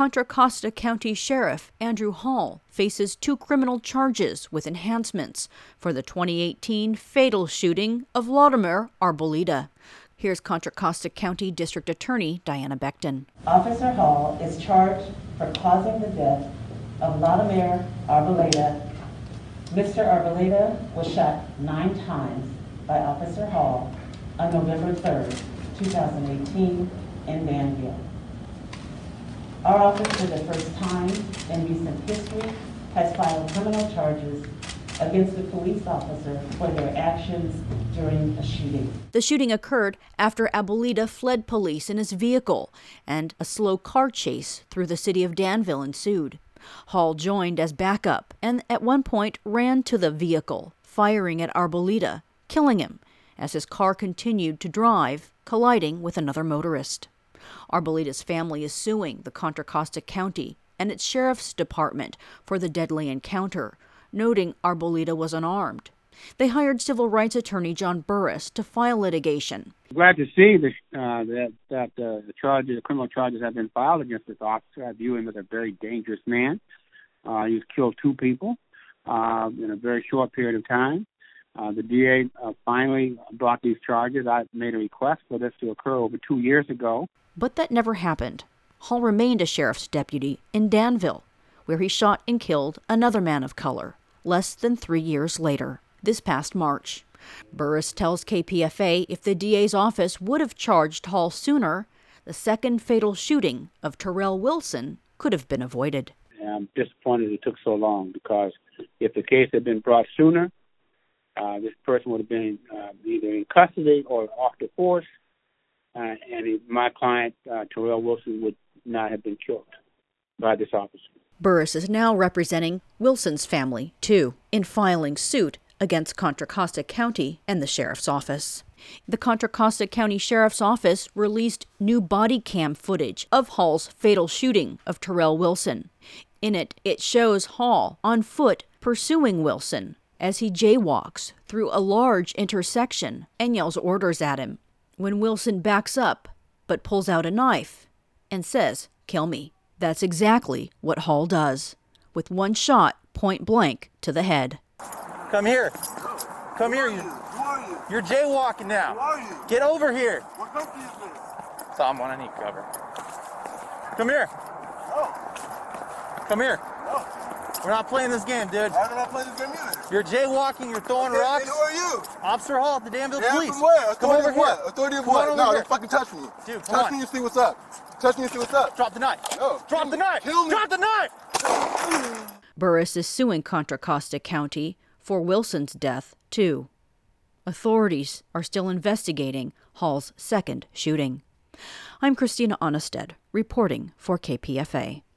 Contra Costa County Sheriff Andrew Hall faces 2 criminal charges with enhancements for the 2018 fatal shooting of Vladimir Arboleda. Here's Contra Costa County District Attorney Diana Becton. Officer Hall is charged for causing the death of Vladimir Arboleda. Mr. Arboleda was shot 9 times by Officer Hall on November 3rd, 2018 in Danville. Our office, for the first time in recent history, has filed criminal charges against a police officer for their actions during a shooting. The shooting occurred after Arboleda fled police in his vehicle, and a slow car chase through the city of Danville ensued. Hall joined as backup and at one point ran to the vehicle, firing at Arboleda, killing him as his car continued to drive, colliding with another motorist. Arboleda's family is suing the Contra Costa County and its sheriff's department for the deadly encounter, noting Arboleda was unarmed. They hired civil rights attorney John Burris to file litigation. Glad to see that the criminal charges have been filed against this officer. I view him as a very dangerous man. He's killed 2 people in a very short period of time. The DA finally brought these charges. I made a request for this to occur over 2 years ago. But that never happened. Hall remained a sheriff's deputy in Danville, where he shot and killed another man of color less than 3 years later, this past March. Burris tells KPFA if the DA's office would have charged Hall sooner, the second fatal shooting of Terrell Wilson could have been avoided. I'm disappointed it took so long, because if the case had been brought sooner, this person would have been either in custody or off the force, and my client, Terrell Wilson, would not have been killed by this officer. Burris is now representing Wilson's family, too, in filing suit against Contra Costa County and the Sheriff's Office. The Contra Costa County Sheriff's Office released new body cam footage of Hall's fatal shooting of Terrell Wilson. In it, it shows Hall on foot pursuing Wilson as he jaywalks through a large intersection and yells orders at him, when Wilson backs up but pulls out a knife and says, "Kill me." That's exactly what Hall does, with one shot point blank to the head. Come here. Come here. You're jaywalking now. Who are you? Get over here. What country is this? Someone, I need cover. Come here. No. Come here. No. We're not playing this game, dude. Why don't I play this game either? You're jaywalking. You're throwing rocks. And who are you? Officer Hall at the Danville Yeah, Police. from where? Come over here. What? Authority of Come what? on No, over don't fucking touch me. Dude, come touch on. me and see what's up. Touch me and see what's up. Drop the knife. No. Drop the knife. Kill me. Drop the knife. Burris is suing Contra Costa County for Wilson's death, too. Authorities are still investigating Hall's second shooting. I'm Christina Onnested, reporting for KPFA.